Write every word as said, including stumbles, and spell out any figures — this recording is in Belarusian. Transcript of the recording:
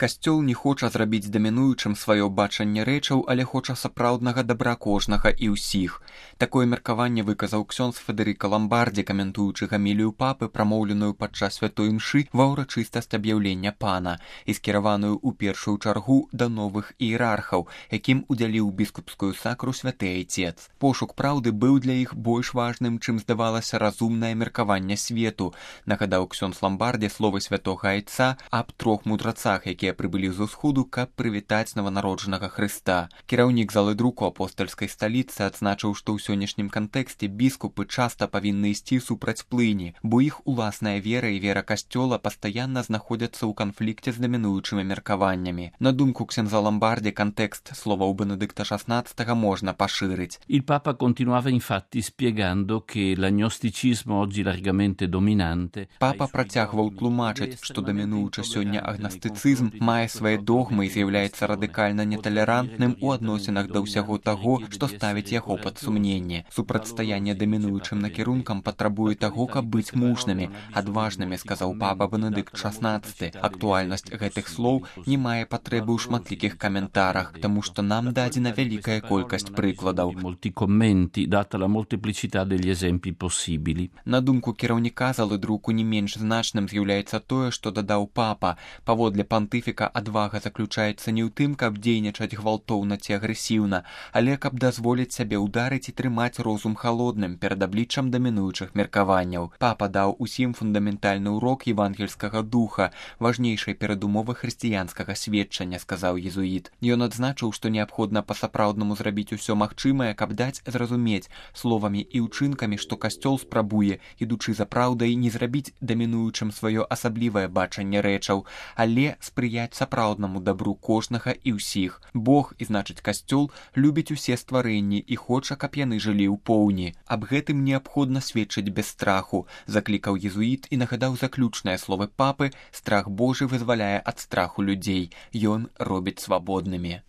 Касцёл не хоча зрабіць дамінуючым сваё бачанне рэчаў, але хоча сапраўднага дабра кожнага і ўсіх. Такое меркаванне выказаў ксёндз Федэрыка Ламбардзі, каментуючы гамілію папы, прамоўленую падчас святой імшы ва ўрачыстасць аб'яўлення пана і скіраваную ў першую чаргу да новых іерархаў, якім удзяліў біскупскую сакру святы айцец. Пошук праўды быў для іх больш важным, чым здавалася разумнае меркаванне свету, нагадаў ксёндз Ламбардзі словы святога айца аб трох мудрацах, якія прыбылі з усходу, каб прывітаць нованароджанага Хрыста. Кіраўнік залы друку апостальскай сталіцы адзначыў, што ў сённяшнім кантэксце біскупы часта павінны ісці супраць плыні, бо іх уласная вера і вера касцёла пастаянна знаходзяцца ў канфлікце з дамінуючымі меркаваннямі. На думку ксёндза Ламбардзі, кантэкст словаў Бенедикта шестнадцатого можна пашырыць. Il Papa continuava infatti spiegando che l'agnosticismo oggi largamente dominante. Папа працягваў тлумачыць, што дамінуючы сёння агностицизм мае свае догмы і з'яўляецца радыкальна неталерантным у адносінах да ўсяго таго, што ставіць яго пад сумненне. Супрацьстаянне дамінуючым накірункам патрабуе таго, каб быць мужнымі, адважнымі, сказаў папа Бенедикт шестнадцаты. Актуальнасць гэтых слоў не мае патрэбы ў шматлікіх каментарах, таму што нам дадзена вялікая колькасць прыкладаў. Molti commenti, data la molteplicità degli esempi possibili. На думку кіраўніка залы друку не менш значным з'яўляецца тое, што дадаў папа. Паводле пантыфіка адвага заключаецца не ў тым, каб дзейнічаць гвалтоўна ці агрэсіўна, але каб дазволіць сябе ўдарыць і трымаць розум халодным перад абліччам дамінуючых меркаванняў. Папа даў усім фундаментальны ўрок евангельскага духа, важнейшай перадумовы хрысціянскага сведчання, сказаў езуіт. Ён адзначыў, што неабходна па-сапраўднаму зрабіць усё магчымае, каб даць зразумець словамі і ўчынкамі, што касцёл спрабуе, ідучы за праўдай, не зрабіць дамінуючым сваё асаблівае бачанне рэчаў, але спрыяць сапраўднаму дабру кожнага і ўсіх. Бог, і значыць касцёл, любіць усе стварэнні і хоча, каб яны жылі ў поўні. Аб гэтым неабходна сведчыць без страху, заклікаў езуіт і нагадаў заключныя словы папы: страх Божы вызваляе ад страху людзей, ён робіць свабоднымі.